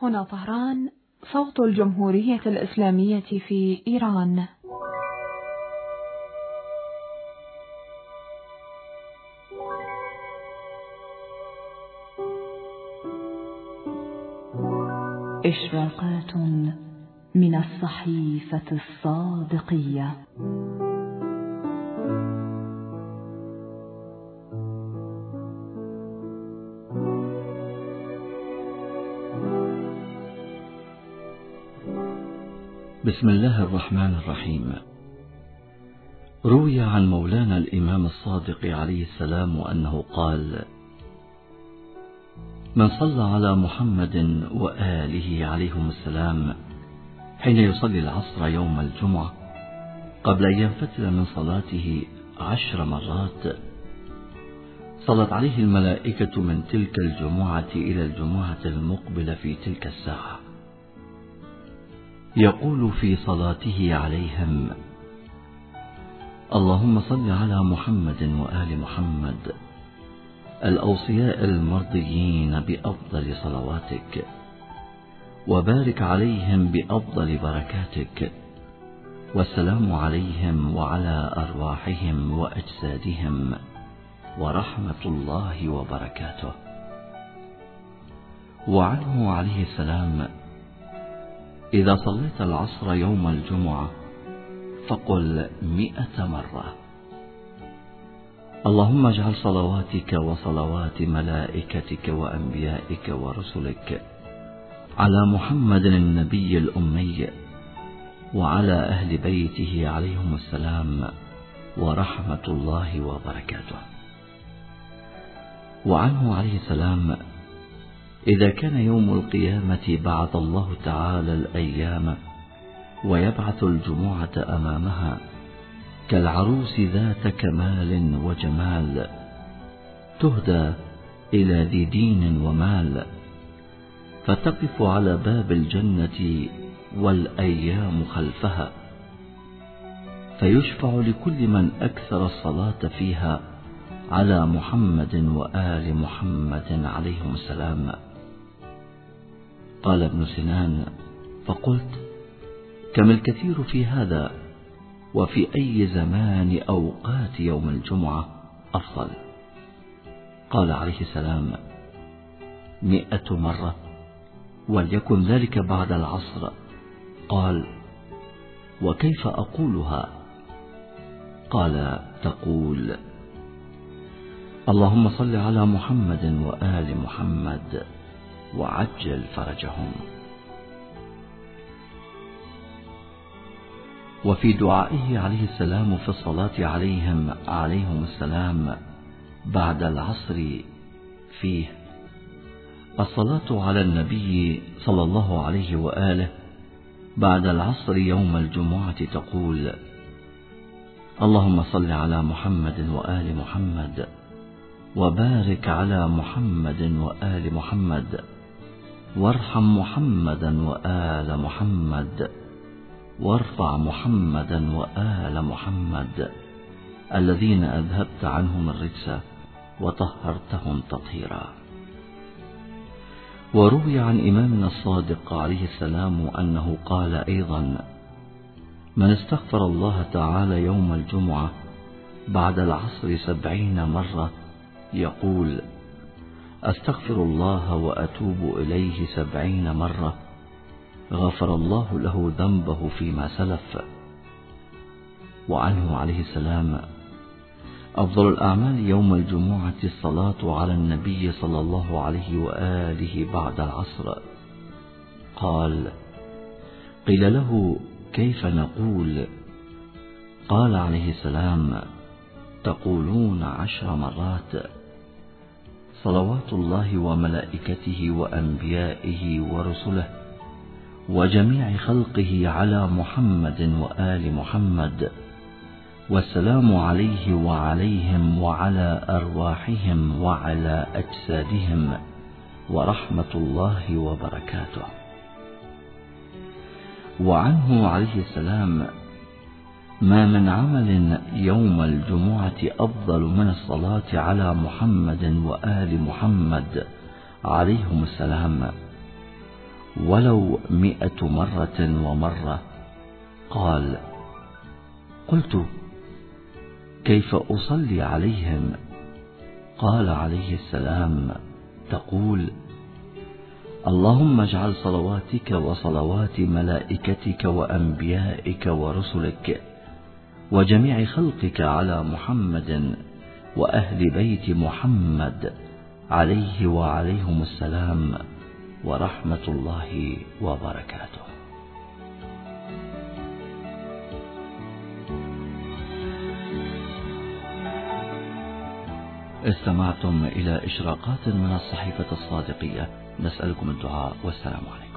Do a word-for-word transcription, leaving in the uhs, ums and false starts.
هنا طهران، صوت الجمهورية الإسلامية في إيران. إشراقات من الصحيفة الصادقية. بسم الله الرحمن الرحيم. روي عن مولانا الإمام الصادق عليه السلام أنه قال: من صلى على محمد وآله عليهم السلام حين يصلي العصر يوم الجمعة قبل أن ينفتل من صلاته عشر مرات، صلت عليه الملائكة من تلك الجمعة إلى الجمعة المقبلة في تلك الساعة، يقول في صلاته عليهم: اللهم صل على محمد وآل محمد الأوصياء المرضيين بأفضل صلواتك، وبارك عليهم بأفضل بركاتك، والسلام عليهم وعلى أرواحهم وأجسادهم ورحمة الله وبركاته. وعنه عليه السلام: إذا صليت العصر يوم الجمعة فقل مئة مرة: اللهم اجعل صلواتك وصلوات ملائكتك وأنبيائك ورسلك على محمد النبي الأمي وعلى أهل بيته عليهم السلام ورحمة الله وبركاته. وعنه عليه السلام: إذا كان يوم القيامة بعث الله تعالى الأيام ويبعث الجمعة أمامها كالعروس ذات كمال وجمال، تهدى إلى ذي دين ومال، فتقف على باب الجنة والأيام خلفها، فيشفع لكل من أكثر الصلاة فيها على محمد وآل محمد عليهم السلام. قال ابن سنان: فقلت: كم الكثير في هذا، وفي أي زمان أوقات يوم الجمعة أفضل؟ قال عليه السلام: مئة مرة، وليكن ذلك بعد العصر. قال: وكيف أقولها؟ قال: تقول: اللهم صل على محمد وآل محمد وعجل فرجهم. وفي دعائه عليه السلام في الصلاة عليهم عليهم السلام بعد العصر فيه: الصلاة على النبي صلى الله عليه وآله بعد العصر يوم الجمعة تقول: اللهم صل على محمد وآل محمد وبارك على محمد وآل محمد وارحم محمدا وآل محمد وارفع محمدا وآل محمد الذين أذهبت عنهم الرجس وطهرتهم تطهيرا. وروي عن إمامنا الصادق عليه السلام أنه قال أيضا: من استغفر الله تعالى يوم الجمعة بعد العصر سبعين مرة يقول: أستغفر الله وأتوب إليه سبعين مرة، غفر الله له ذنبه فيما سلف. وعنه عليه السلام: أفضل الأعمال يوم الجمعة الصلاة على النبي صلى الله عليه وآله بعد العصر. قال: قيل له: كيف نقول؟ قال عليه السلام: تقولون عشر مرات: صلوات الله وملائكته وأنبيائه ورسله وجميع خلقه على محمد وآل محمد، والسلام عليه وعليهم وعلى أرواحهم وعلى أجسادهم ورحمة الله وبركاته. وعنه عليه السلام: ما من عمل يوم الجمعة أفضل من الصلاة على محمد وآل محمد عليهم السلام. ولو مئة مرة ومرة. قال: قلت: كيف أصلي عليهم؟ قال عليه السلام: تقول: اللهم اجعل صلواتك وصلوات ملائكتك وأنبيائك ورسلك وجميع خلقك على محمد وأهل بيت محمد عليه وعليهم السلام ورحمة الله وبركاته. استمعتم إلى إشراقات من الصحيفة الصادقية. نسألكم الدعاء والسلام عليكم.